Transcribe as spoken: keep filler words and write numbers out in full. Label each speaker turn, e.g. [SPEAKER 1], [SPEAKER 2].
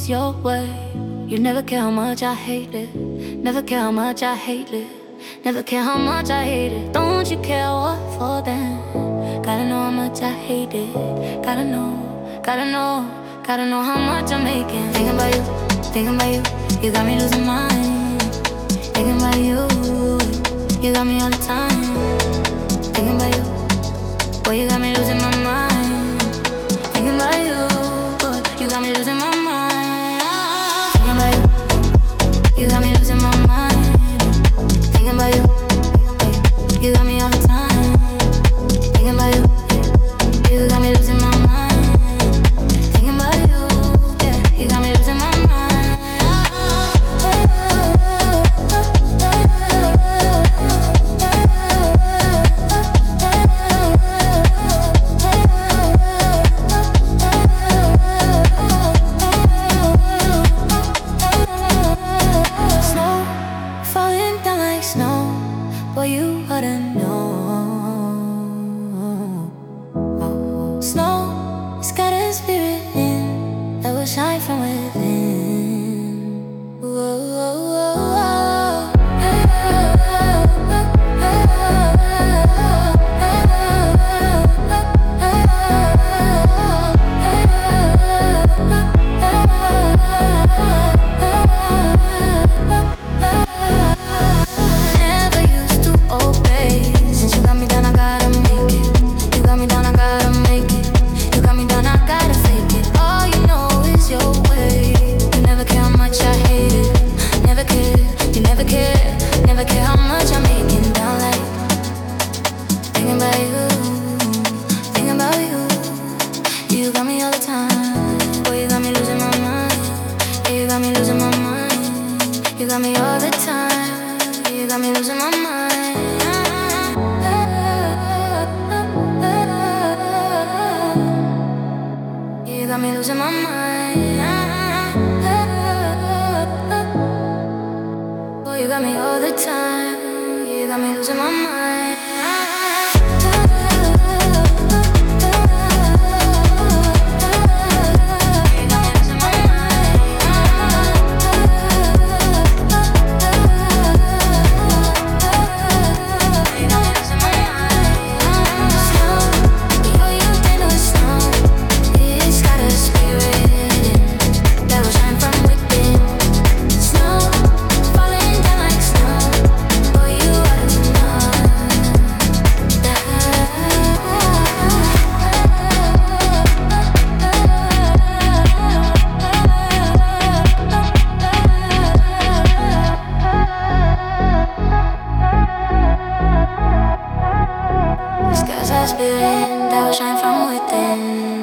[SPEAKER 1] it's your way. You never care how much I hate it. Never care how much I hate it. Never care how much I hate it. Don't you care what for then? Gotta know how much I hate it. Gotta know, gotta know, gotta know how much I'm making. Thinking about you, thinking about you. You got me losing mind. Thinking about you, you got me all the time. Thinking about you, boy, you got me losing my mind. Thinking about you, boy, you got me losing my mind. Thinking about you, you got me losing my mind. Thinking about you, you got me all the time. Thinking about you, you got me losing my mind. Thinking about you, yeah, you got me losing my mind. Boy, you ought to know. Oh, snow, it's got a spirit in that will shine from within. Whoa, whoa, whoa, whoa. You got me all the time. You got me losing my mind. You got me losing my mind. Boy, you got me all the time. You got me losing my mind. Spirit that will shine from within.